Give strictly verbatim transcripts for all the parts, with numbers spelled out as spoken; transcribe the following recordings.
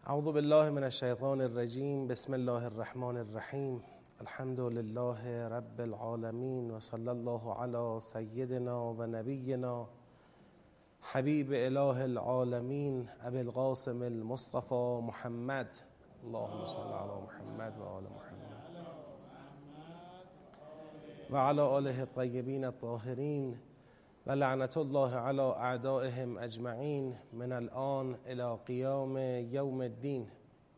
اعوذ بالله من الشیطان الرجیم. بسم الله الرحمن الرحیم. الحمد لله رب العالمین و صلی الله علی سیدنا و نبینا حبیب اله العالمین ابی القاسم المصطفى محمد. اللهم صل علی محمد و آل محمد و علی آله الطیبین الطاهرین و لعنت الله علی اعدائهم اجمعین من الان الی قیام یوم الدین.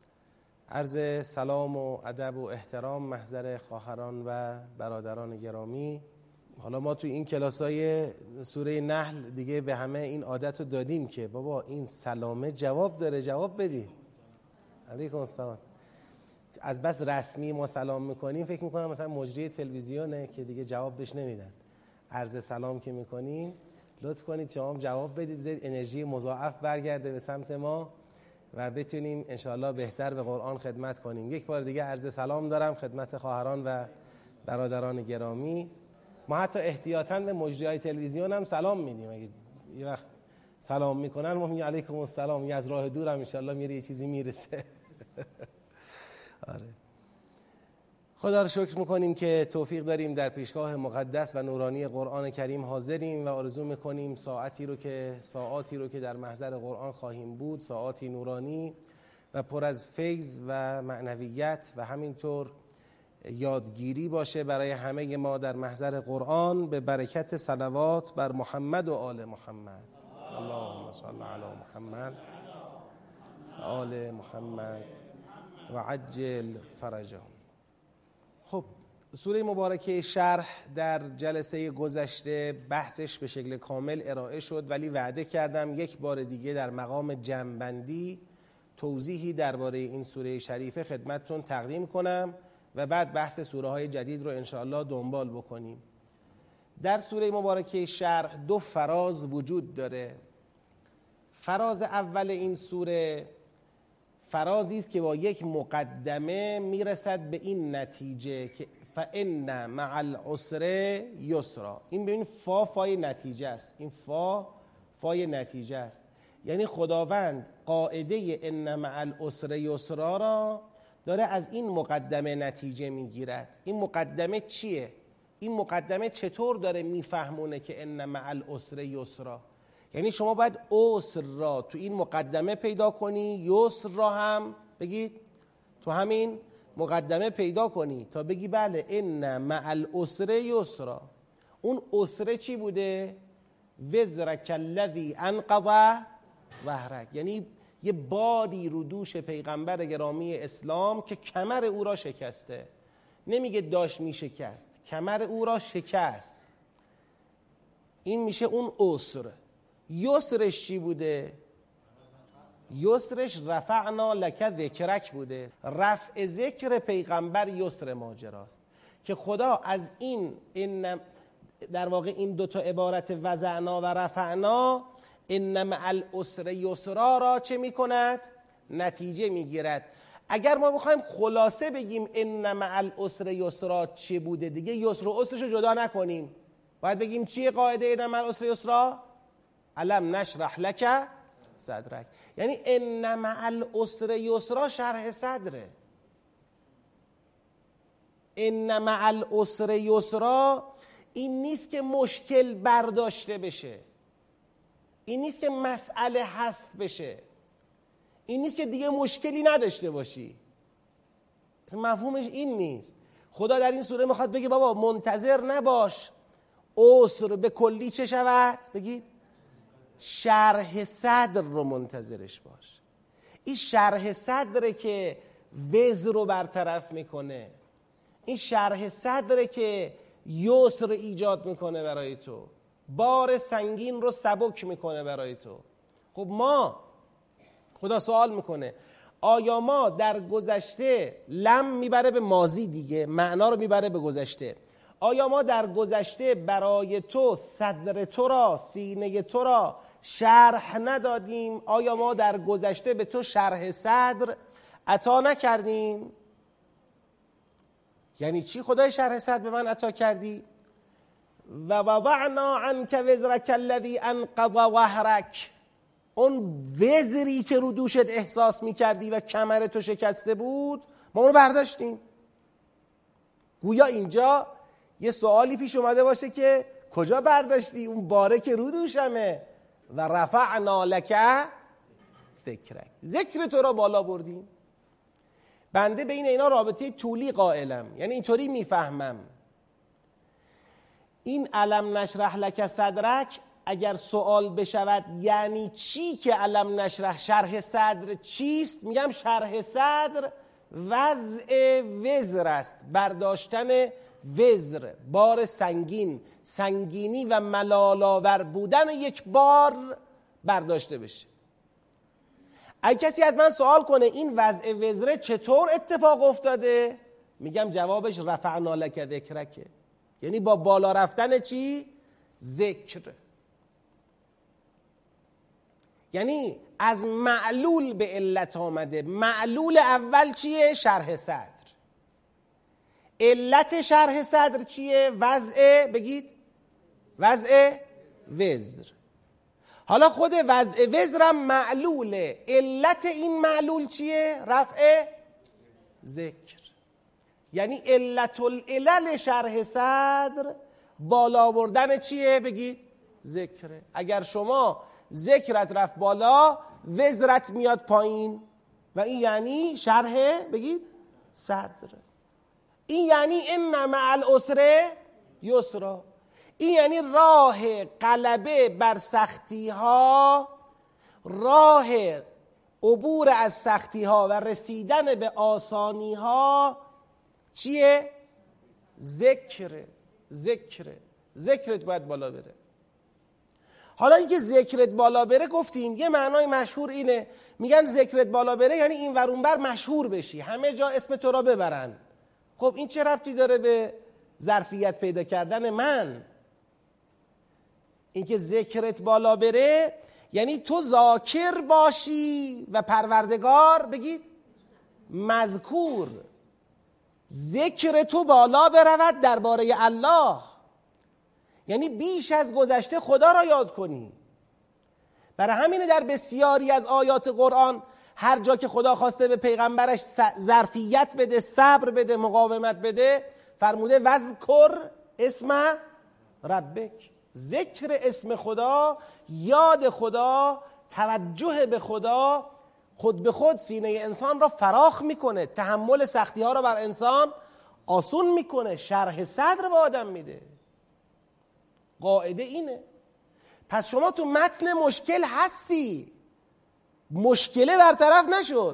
عرض سلام و ادب و احترام محضر خواهران و برادران گرامی. حالا ما تو این کلاسای سوره نحل دیگه به همه این عادت رو دادیم که بابا این سلامه جواب داره، جواب بدی. علیکم السلام. از بس رسمی ما سلام میکنیم فکر میکنم مثلا مجری تلویزیونه که دیگه جواب بهش نمیدن. عرض سلام که میکنیم لطف کنید شما جواب بدید، بذارید انرژی مضاعف برگرده به سمت ما و بتونیم انشاءالله بهتر به قرآن خدمت کنیم. یک بار دیگه عرض سلام دارم خدمت خواهران و برادران گرامی. ما حتی احتیاطاً به مجریای تلویزیون هم سلام میدیم. اگه یه وقت سلام میکنن ما میگیم علیکم السلام، یه از راه دور هم انشاءالله میره یه چیزی میرسه. آره. خدا رو شکر میکنیم که توفیق داریم در پیشگاه مقدس و نورانی قرآن کریم حاضریم و آرزو میکنیم ساعتی رو که ساعاتی رو که در محضر قرآن خواهیم بود ساعاتی نورانی و پر از فیض و معنویت و همینطور یادگیری باشه برای همه ما در محضر قرآن به برکت صلوات بر محمد و آل محمد. اللهم صل علی محمد و آل محمد و عجل فرجهم. خب سوره مبارکه شرح در جلسه گذشته بحثش به شکل کامل ارائه شد، ولی وعده کردم یک بار دیگه در مقام جمع‌بندی توضیحی درباره این سوره شریفه خدمتتون تقدیم کنم و بعد بحث سوره های جدید رو انشاءالله دنبال بکنیم. در سوره مبارکه شرح دو فراز وجود داره. فراز اول این سوره فرازی است که با یک مقدمه میرسد به این نتیجه که فإن مع العسر یسرا. این ببین فا فای نتیجه است، این فا فای نتیجه است. یعنی خداوند قاعده ان مع العسر یسرا را داره از این مقدمه نتیجه میگیرد. این مقدمه چیه؟ این مقدمه چطور داره میفهمونه که ان مع العسر یسرا؟ یعنی شما باید عسر را تو این مقدمه پیدا کنی، یسر را هم بگید تو همین مقدمه پیدا کنی تا بگی بله ان مع العسر یسرا. اون عسر چی بوده؟ وزرک الذی انقض ظهرک. یعنی یه بادی رو دوش پیغمبر گرامی اسلام که کمر او را شکسته. نمیگه داشت میشکست، کمر او را شکست. این میشه اون عسر. یسرش چی بوده؟ یسرش رفعنا لک ذکرک بوده. رفع ذکر پیغمبر یسر ماجراست که خدا از این, این در واقع این دوتا عبارت وضعنا و رفعنا ان مع العسر یسرا را چه میکند؟ نتیجه میگیرد. اگر ما بخوایم خلاصه بگیم ان مع العسر یسرا چی بوده دیگه یسر و عسرش رو جدا نکنیم. باید بگیم چیه قاعده ان مع العسر یسرا؟ علم نشرح لک صدرک. یعنی ان مع العسر یسرا شرح صدره. ان مع العسر یسرا این نیست که مشکل برداشته بشه، این نیست که مسئله حذف بشه، این نیست که دیگه مشکلی نداشته باشی. مفهومش این نیست. خدا در این سوره میخواد بگه بابا منتظر نباش عسر به کلی چه شود؟ بگید شرح صدر رو منتظرش باش. این شرح صدره که وزر رو برطرف میکنه. این شرح صدره که یسر ایجاد میکنه برای تو، بار سنگین رو سبک میکنه برای تو. خب ما خدا سوال میکنه آیا ما در گذشته، لم میبره به ماضی دیگه، معنا رو میبره به گذشته، آیا ما در گذشته برای تو صدر تو را، سینه تو را شرح ندادیم؟ آیا ما در گذشته به تو شرح صدر عطا نکردیم؟ یعنی چی خدای شرح صدر به من عطا کردی؟ و وضعنا عنک وزرک الذی انقض ظهرک. اون وزری که رو دوشت احساس میکردی و کمر تو شکسته بود، ما اونو برداشتیم. گویا اینجا یه سوالی پیش اومده باشه که کجا برداشتی؟ اون باره که رو دوشمه. و رفعنا لک ذکرک، ذکر تو را بالا بردیم. بنده بین اینا رابطه طولی قائلم، یعنی اینطوری میفهمم این الم نشرح لک صدرک اگر سوال بشود یعنی چی که الم نشرح، شرح صدر چیست؟ میگم شرح صدر وضع وزر است، برداشتن وزر، بار سنگین، سنگینی و ملال‌آور بودن یک بار برداشته بشه. اگه کسی از من سوال کنه این وضع وزره چطور اتفاق افتاده، میگم جوابش رفعنا لک ذکرک، یعنی با بالا رفتن چی؟ ذکر. یعنی از معلول به علت آمده. معلول اول چیه؟ شرح صدر. علت شرح صدر چیه؟ وضع، بگید وضع وزر. حالا خود وضع وزرم معلوله، علت این معلول چیه؟ رفع ذکر. یعنی علت العلل شرح صدر بالا بردن چیه؟ بگید ذکره. اگر شما ذکرت رفت بالا، وزرت میاد پایین و این یعنی شرح، بگید صدر. این یعنی ان مع العسر یسرا. این یعنی راه غلبه بر سختی ها، راه عبور از سختی ها و رسیدن به آسانی ها چیه؟ ذکر. ذکر ذکرت باید بالا بره. حالا اینکه ذکرت بالا بره گفتیم یه معنای مشهور اینه، میگن ذکرت بالا بره یعنی این ور اون ور مشهور بشی، همه جا اسم تو را ببرن. خب این چه ربطی داره به ظرفیت پیدا کردن من؟ اینکه ذکرت بالا بره یعنی تو ذاکر باشی و پروردگار، بگید مذکور، ذکر تو بالا برود درباره الله، یعنی بیش از گذشته خدا را یاد کنی. برای همینه در بسیاری از آیات قرآن هر جا که خدا خواسته به پیغمبرش ظرفیت بده، صبر بده، مقاومت بده، فرموده وذکر اسم ربک. ذکر اسم خدا، یاد خدا، توجه به خدا خود به خود سینه انسان را فراخ میکنه، تحمل سختی ها را بر انسان آسون میکنه، شرح صدر به آدم میده. قاعده اینه. پس شما تو متن مشکل هستی، مشکله برطرف نشد،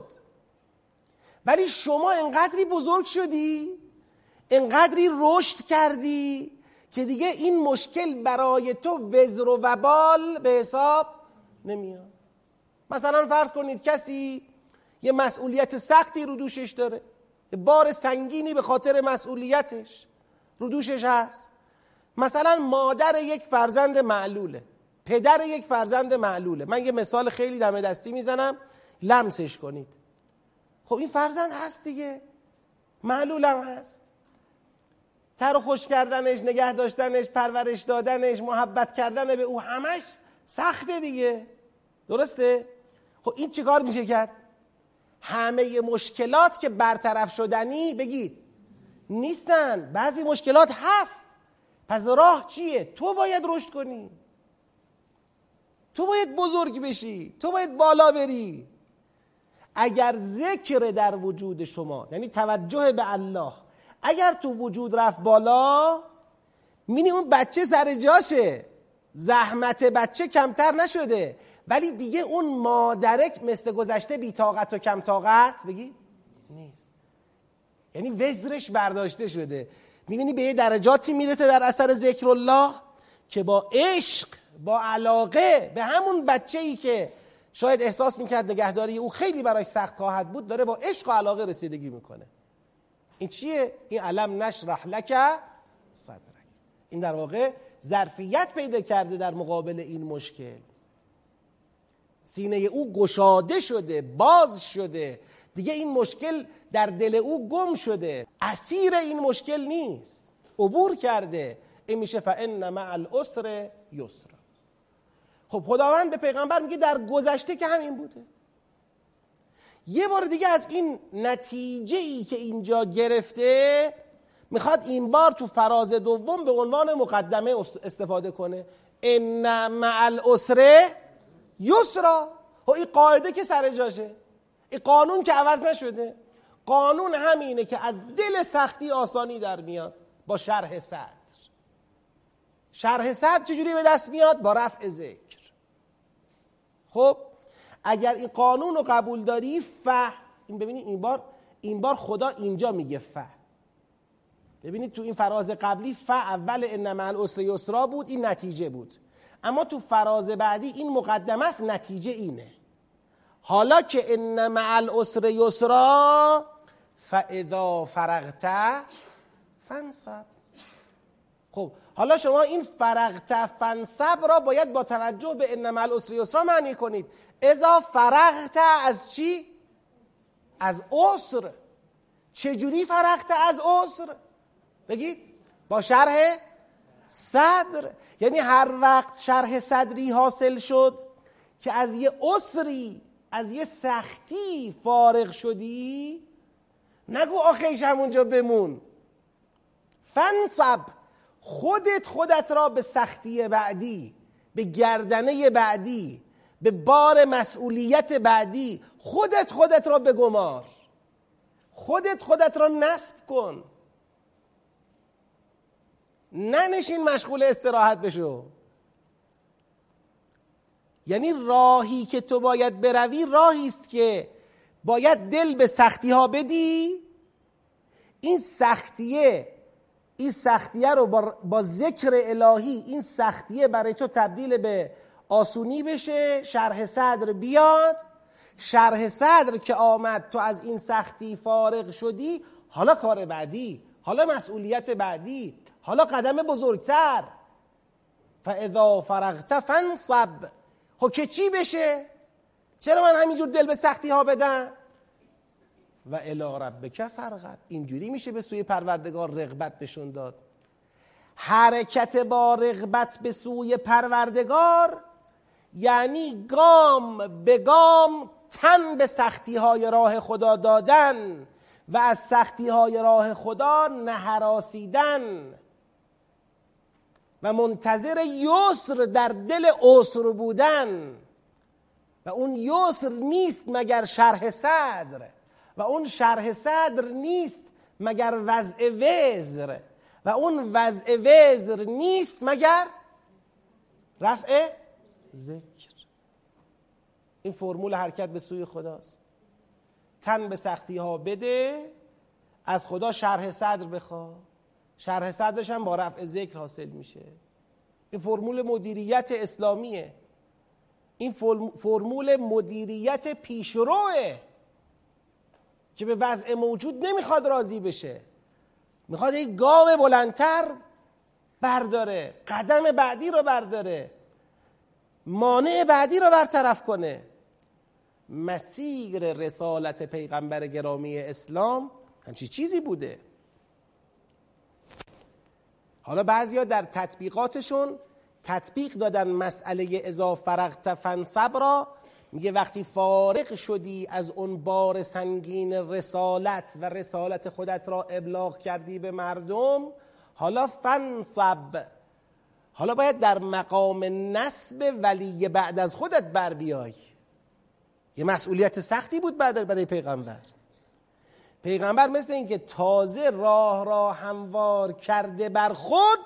ولی شما انقدری بزرگ شدی، انقدری رشد کردی که دیگه این مشکل برای تو وزر و وبال به حساب نمیاد. مثلا فرض کنید کسی یه مسئولیت سختی رو دوشش داره، یه بار سنگینی به خاطر مسئولیتش رو دوشش هست. مثلا مادر یک فرزند معلوله، پدر یک فرزند معلوله. من یه مثال خیلی دم دستی میزنم لمسش کنید. خب این فرزند هست دیگه، معلولم هست. تر و خوش کردنش، نگه داشتنش، پرورش دادنش، محبت کردن به او همش سخته دیگه، درسته؟ خب این چیکار میشه کرد؟ همه مشکلات که برطرف شدنی بگید نیستن، بعضی مشکلات هست. پس راه چیه؟ تو باید رشد کنی، تو باید بزرگ بشی، تو باید بالا بری. اگر ذکر در وجود شما، یعنی توجه به الله، اگر تو وجود رفت بالا، می‌بینی اون بچه سر جاشه، زحمت بچه کمتر نشده، ولی دیگه اون مادرک مثل گذشته بی‌طاقت و کم طاقت بگی نیست. یعنی وزرش برداشته شده. می‌بینی به یه درجاتی میرسه در اثر ذکر الله که با عشق، با علاقه به همون بچه‌ای که شاید احساس میکرد نگهداری او خیلی براش سخت خواهد بود، داره با عشق و علاقه رسیدگی میکنه. این چیه؟ این علم نشرح لک صدرک. این در واقع ظرفیت پیدا کرده در مقابل این مشکل. سینه او گشاده شده، باز شده، دیگه این مشکل در دل او گم شده، اسیر این مشکل نیست، عبور کرده. این میشه فان مع العسر یسرا. خب خداوند به پیغمبر میگه در گذشته که همین بوده. یه بار دیگه از این نتیجه ای که اینجا گرفته میخواد این بار تو فراز دوم به عنوان مقدمه استفاده کنه. ان مع العسر یسرا. و این قاعده که سر جاشه، این قانون که عوض نشده. قانون همینه که از دل سختی آسانی در میاد با شرح صدر. شرح صدر چجوری به دست میاد؟ با رفع ذکر. خب اگر این قانون رو قبول داری، ف این ببینید این بار این بار خدا اینجا میگه ف. ببینید تو این فراز قبلی ف اول ان مع العسر یسرا بود، این نتیجه بود. اما تو فراز بعدی این مقدمه است، نتیجه اینه. حالا که ان مع العسر یسرا فاذا فرغت فانصب. خب حالا شما این فرغت فانصب را باید با توجه به ان مع العسر یسرا معنی کنید. اذا فرغت از چی؟ از عسر. چجوری فرغت از عسر؟ بگید. با شرح صدر. یعنی هر وقت شرح صدری حاصل شد که از یه عسری، از یه سختی فارغ شدی، نگو آخیش همونجا بمون. فنصب، خودت خودت را به سختی بعدی، به گردنه بعدی، به بار مسئولیت بعدی خودت خودت را بگمار. خودت خودت را نصب کن. ننشین مشغول استراحت بشو. یعنی راهی که تو باید بروی راهی است که باید دل به سختی ها بدی. این سختیه این سختیه رو با, با ذکر الهی این سختیه برای تو تبدیل به آسونی بشه. شرح صدر بیاد. شرح صدر که آمد، تو از این سختی فارغ شدی. حالا کار بعدی، حالا مسئولیت بعدی، حالا قدم بزرگتر. فاذا فرغت فانصب. خب که چی بشه؟ چرا من همینجور دل به سختی ها بدم؟ و الی ربک فرغب. اینجوری میشه به سوی پروردگار رغبت نشون داد. حرکت با رغبت به سوی پروردگار یعنی گام به گام تن به سختی های راه خدا دادن و از سختی های راه خدا نهراسیدن و منتظر یسر در دل عسر بودن. و اون یسر نیست مگر شرح صدر، و اون شرح صدر نیست مگر وضع وزر، و اون وضع وزر نیست مگر رفع ذکر. این فرمول حرکت به سوی خداست. تن به سختی ها بده، از خدا شرح صدر بخوا. شرح صدرش هم با رفع ذکر حاصل میشه. این فرمول مدیریت اسلامیه. این فرمول مدیریت پیشروه که به وضع موجود نمیخواد راضی بشه، میخواد یک گام بلندتر برداره، قدم بعدی رو برداره، مانع بعدی رو برطرف کنه. مسیر رسالت پیغمبر گرامی اسلام همچی چیزی بوده. حالا بعضیا در تطبیقاتشون تطبیق دادن مسئله اذا فرغت فانصب را. میگه وقتی فارغ شدی از اون بار سنگین رسالت و رسالت خودت را ابلاغ کردی به مردم، حالا فانصب، حالا باید در مقام نصب ولی بعد از خودت بر بیای. یه مسئولیت سختی بود بعد برای پیغمبر. پیغمبر مثل این که تازه راه را هموار کرده بر خود،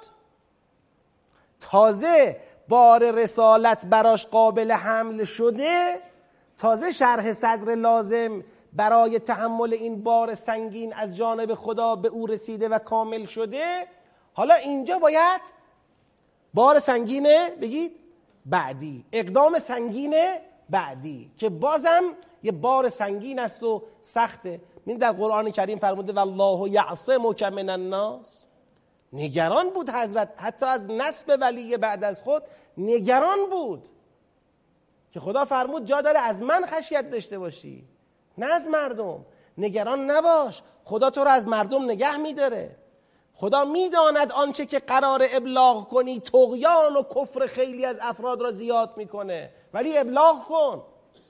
تازه بار رسالت براش قابل حمل شده، تازه شرح صدر لازم برای تحمل این بار سنگین از جانب خدا به او رسیده و کامل شده، حالا اینجا باید بار سنگینه بگید بعدی، اقدام سنگینه بعدی که بازم یه بار سنگین است و سخته. این در قرآن کریم فرموده والله یعصمک من الناس. نگران بود حضرت حتی از نسب ولی بعد از خود، نگران بود که خدا فرمود جا داره از من خشیت داشته باشی نه از مردم. نگران نباش، خدا تو رو از مردم نگه میداره. خدا میداند آنچه که قرار ابلاغ کنی طغیان و کفر خیلی از افراد را زیاد میکنه، ولی ابلاغ کن.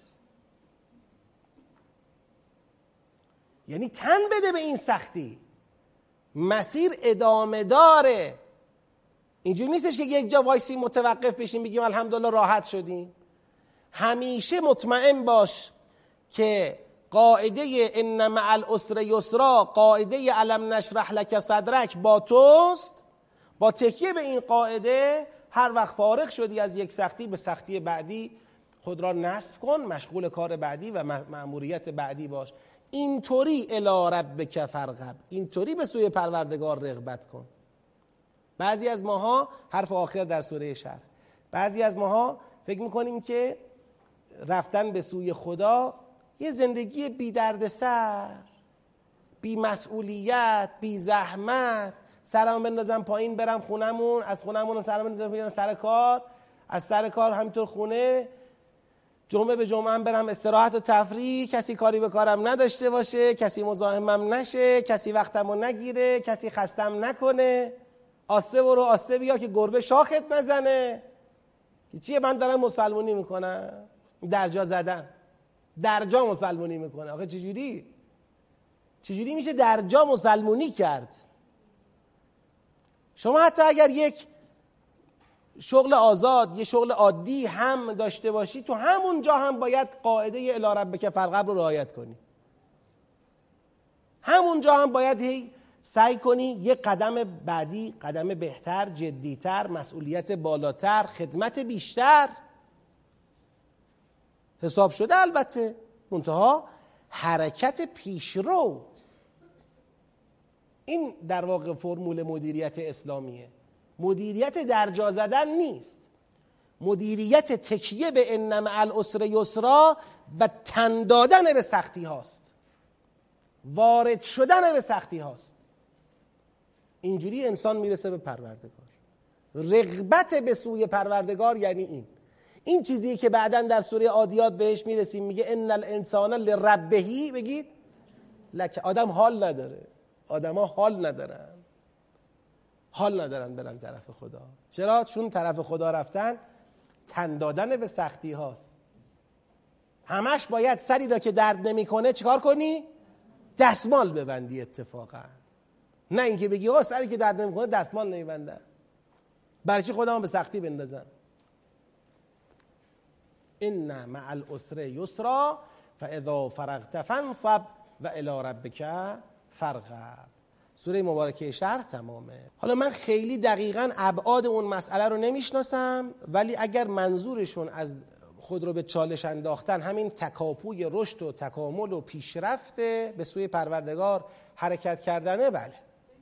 یعنی تن بده به این سختی. مسیر ادامه داره. اینجوری نیستش که یک جا وایسی متوقف بشیم بگیم الحمدلله راحت شدیم. همیشه مطمئن باش که قاعده ان مع العسر یسرا، قاعده الم نشرح لک صدرک با توست. با تکیه به این قاعده هر وقت فارغ شدی از یک سختی، به سختی بعدی خود را نصب کن، مشغول کار بعدی و مأموریت بعدی باش. اینطوری الی ربک فارغب، اینطوری به سوی پروردگار رغبت کن. بعضی از ماها حرف آخر در سوره شرح، بعضی از ماها فکر میکنیم که رفتن به سوی خدا یه زندگی بی دردسر، بی مسئولیت، بی زحمت، سرم بندازم پایین برم خونمون، از خونمون سرم بندازم پایین سر کار، از سر کار همینطور خونه، جمعه به جمعه هم برم استراحت و تفریح، کسی کاری به کارم نداشته باشه، کسی مزاحمم نشه، کسی وقتمو نگیره، کسی خستم نکنه، آسه برو آسه بیا که گربه شاخت نزنه. چیه من دارم مسلمونی میکنم؟ درجا زدن، درجا مسلمونی میکنه. آخه چجوری؟ چجوری میشه درجا مسلمونی کرد؟ شما حتی اگر یک شغل آزاد، یه شغل عادی هم داشته باشی، تو همون جا هم باید قاعده الی ربک فارغب رو رعایت کنی. همون جا هم باید هی سعی کنی یه قدم بعدی، قدم بهتر، جدیتر، مسئولیت بالاتر، خدمت بیشتر. حساب شده البته، منتها حرکت پیشرو. این در واقع فرمول مدیریت اسلامیه. مدیریت درجا زدن نیست، مدیریت تکیه به ان مع العسر یسرا و تن دادن به سختی هاست، وارد شدن به سختی هاست. اینجوری انسان میرسه به پروردگار. رغبت به سوی پروردگار یعنی این این چیزی که بعداً در سوره عادیات بهش میرسیم، میگه ان الانسان لربه، بگید لکه آدم حال نداره، آدما حال ندارن، حال ندارن برن طرف خدا. چرا؟ چون طرف خدا رفتن تن دادن به سختی هاست. همش باید سری را که درد نمیکنه چیکار کنی؟ دستمال ببندی اتفاقا. نه اینکه بگی آ سری که درد نمیکنه دستمال نمیبندن، برای چی خودمو به سختی بندازم؟ ان مع العسر یسرا فاذا فرغت فانصب و الی ربک فارغب. سوره مبارکه شرح تمامه. حالا من خیلی دقیقاً ابعاد اون مسئله رو نمیشناسم، ولی اگر منظورشون از خود رو به چالش انداختن همین تکاپوی رشد و تکامل و پیشرفت به سوی پروردگار حرکت کردنه، بله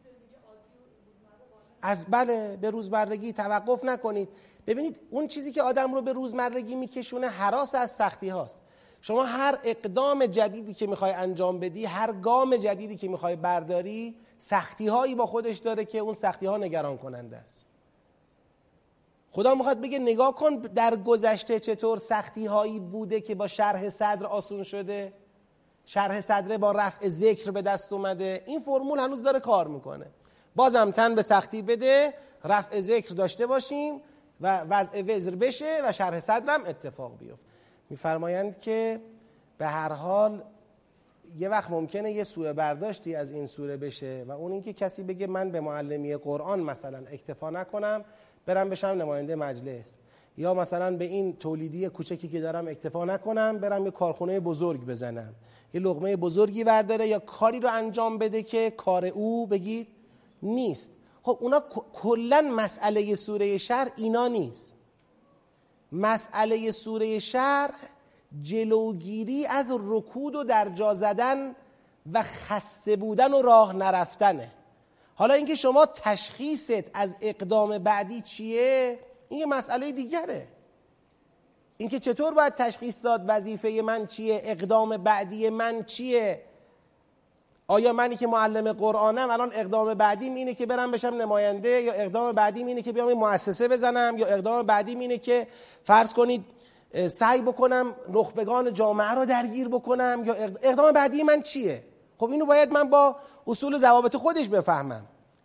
از بله به روزمرگی توقف نکنید. ببینید اون چیزی که آدم رو به روزمرگی میکشونه هراس از سختی هاست. شما هر اقدام جدیدی که میخوای انجام بدی، هر گام جدیدی که میخوای برداری، سختی هایی با خودش داره که اون سختی ها نگران کننده است. خدا میخواد بگه نگاه کن در گذشته چطور سختی هایی بوده که با شرح صدر آسون شده، شرح صدر با رفع ذکر به دست اومده. این فرمول هنوز داره کار میکنه. بازم تن به سختی بده، رفع ذکر داشته باشیم و وضع وزر بشه و شرح صدرم اتفاق بیفته. میفرمایند که به هر حال یه وقت ممکنه یه سوء برداشتی از این سوره بشه و اون اینکه کسی بگه من به معلمی قرآن مثلا اکتفا نکنم برم بشم نماینده مجلس، یا مثلا به این تولیدی کوچکی که دارم اکتفا نکنم برم یه کارخونه بزرگ بزنم، یه لقمه بزرگی برداره یا کاری رو انجام بده که کار او بگید نیست. خب اونا کلن مسئله سوره شرح اینا نیست. مسئله سوره شرح جلوگیری از رکود و درجا زدن و خسته بودن و راه نرفتنه. حالا اینکه شما تشخیصت از اقدام بعدی چیه این یه مسئله دیگره. اینکه چطور باید تشخیص داد وظیفه من چیه، اقدام بعدی من چیه. آیا منی که معلم قرآنم الان اقدام بعدیم اینه که برم بشم نماینده، یا اقدام بعدیم اینه که بیام این مؤسسه بزنم، یا اقدام بعدیم اینه که فرض کنید سعی بکنم نخبگان جامعه رو درگیر بکنم، یا اقدام بعدی من چیه؟ خب اینو باید من با اصول ضوابط خودش بفهمم.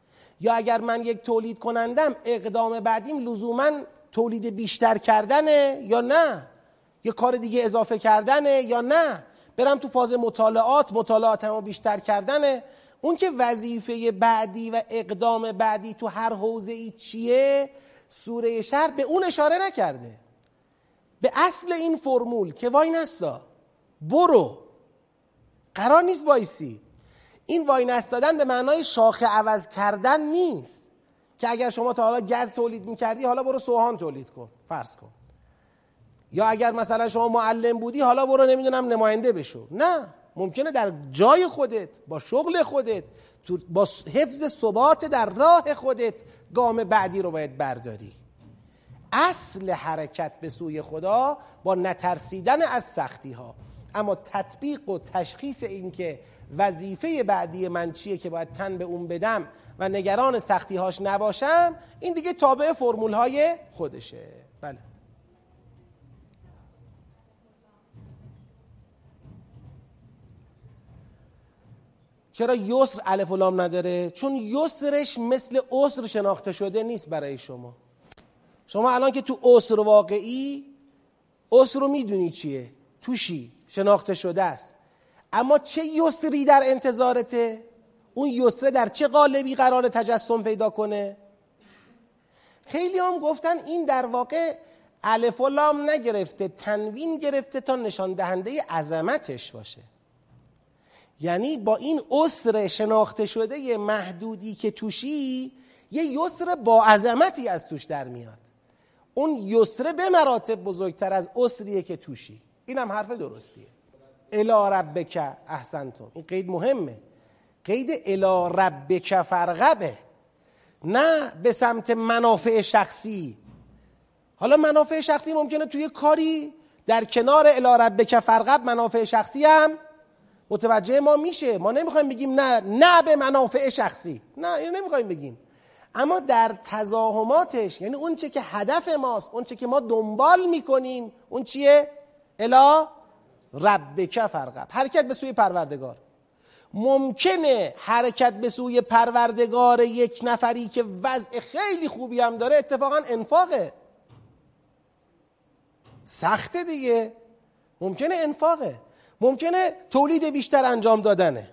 یا اگر من یک تولید کنندم اقدام بعدیم لزوما تولید بیشتر کردنه یا نه، یه کار دیگه اضافه کردنه یا نه، برم تو فاز مطالعات، مطالعاتمو بیشتر کردنه. اون که وظیفه بعدی و اقدام بعدی تو هر حوزه‌ای چیه، سوره شرح به اون اشاره نکرده، به اصل این فرمول که وای نستا برو، قرار نیست وایسی. این وای نستادن به معنای شاخه عوض کردن نیست که اگر شما تا حالا گز تولید میکردی حالا برو سوهان تولید کن فرض کن، یا اگر مثلا شما معلم بودی حالا برو نمیدونم نماینده بشو. نه، ممکنه در جای خودت با شغل خودت با حفظ ثبات در راه خودت گام بعدی رو باید برداری. اصل حرکت به سوی خدا با نترسیدن از سختی ها، اما تطبیق و تشخیص این که وظیفه بعدی من چیه که باید تن به اون بدم و نگران سختی هاش نباشم، این دیگه تابع فرمول های خودشه. بله. چرا یسر الف و لام نداره؟ چون یسرش مثل عسر شناخته شده نیست برای شما. شما الان که تو عسر واقعی، عسر رو میدونی چیه، توشی، شناخته شده است، اما چه یسری در انتظارته؟ اون یسره در چه قالبی قرار تجسم پیدا کنه؟ خیلی هم گفتن این در واقع الف و لام نگرفته، تنوین گرفته تا نشان دهنده عظمتش باشه. یعنی با این عسر شناخته شده محدودی که توشی، یه یسر با عظمتی از توش در میاد. اون یسر به مراتب بزرگتر از عسریه که توشی. اینم حرف درستیه. الی ربک احسنتم. این قید مهمه. قید الی ربک فرغبه، نه به سمت منافع شخصی. حالا منافع شخصی ممکنه توی کاری در کنار الی ربک فرغب منافع شخصی هم متوجه ما میشه. ما نمیخوایم بگیم نه نه به منافع شخصی، نه اینو نمیخوایم بگیم، اما در تزاحماتش، یعنی اون چه که هدف ماست، اون چه که ما دنبال میکنیم، اون چیه؟ الی ربک فرغب، حرکت به سوی پروردگار. ممکنه حرکت به سوی پروردگار یک نفری که وضع خیلی خوبی هم داره اتفاقا انفاقه، سخته دیگه، ممکنه انفاقه، ممکنه تولید بیشتر انجام دادنه،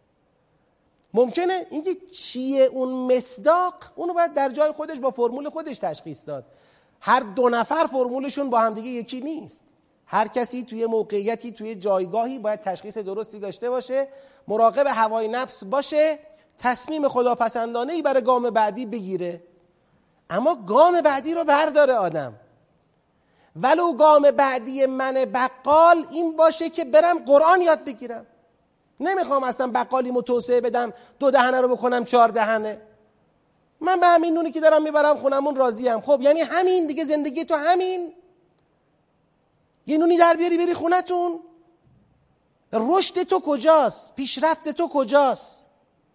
ممکنه اینکه چیه اون مصداق، اونو باید در جای خودش با فرمول خودش تشخیص داد. هر دو نفر فرمولشون با هم دیگه یکی نیست. هر کسی توی موقعیتی، توی جایگاهی باید تشخیص درستی داشته باشه، مراقب هوای نفس باشه، تصمیم خداپسندانه‌ای برای گام بعدی بگیره. اما گام بعدی رو برداره آدم، ولو گام بعدی من بقال این باشه که برم قرآن یاد بگیرم. نمیخوام اصلا بقالیمو توسعه بدم، دو دهنه رو بکنم چهار دهنه. من به همین نونی که دارم میبرم خونمون راضیم. خب یعنی همین دیگه، زندگی تو همین، یه نونی در بیاری بری خونتون. رشد تو کجاست؟ پیشرفت تو کجاست؟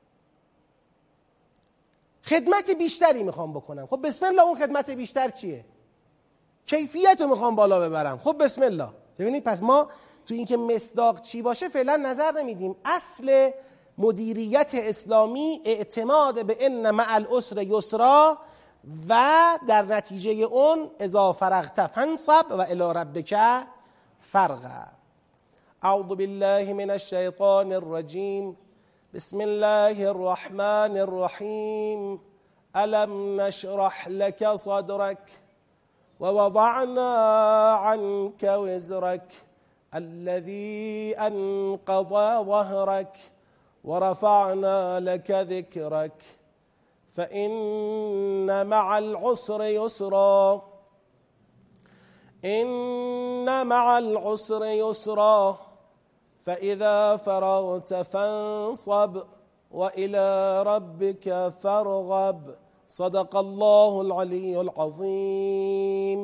خدمت بیشتری میخوام بکنم. خب بسم الله، اون خدمت بیشتر چیه؟ کیفیت رو میخوام بالا ببرم. خب بسم الله. ببینید پس ما تو این که مصداق چی باشه فعلا نظر نمیدیم. اصل مدیریت اسلامی اعتماد به ان مع العسر یسرا و در نتیجه اون اذا فرغت فانصب و الی ربک فرغب. اعوذ بالله من الشیطان الرجیم. بسم الله الرحمن الرحیم. الم نشرح لك صدرك ووضعنا عنك وزرك الذي أنقض ظهرك ورفعنا لك ذكرك فإن مع العسر يسرا إن مع العسر يسرا فإذا فرغت فانصب وإلى ربك فارغب. صدق الله العلي العظيم.